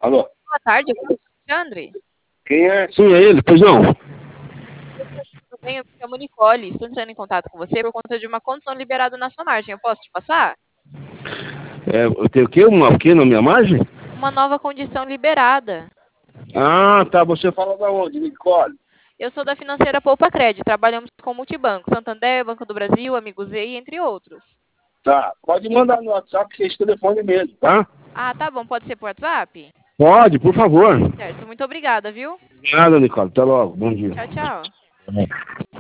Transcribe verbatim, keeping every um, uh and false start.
Alô? Boa tarde, eu falo com o Alexandre. Quem é? Sim, é ele, pois não. Eu venho, me chamo Nicole, estou entrando em contato com você por conta de uma condição liberada na sua margem. Eu posso te passar? É, eu tenho o quê? Uma, o quê na minha margem? Uma nova condição liberada. Ah, tá. Você fala da onde, Nicole? Eu sou da financeira Poupa Cred, trabalhamos com multibanco, Santander, Banco do Brasil, Amigo Z, entre outros. Tá. Pode mandar no WhatsApp que é esse telefone mesmo, tá? Ah, tá bom, pode ser por WhatsApp? Pode, por favor. Certo, muito obrigada, viu? Nada, Nicole. Até logo. Bom dia. Tchau, tchau.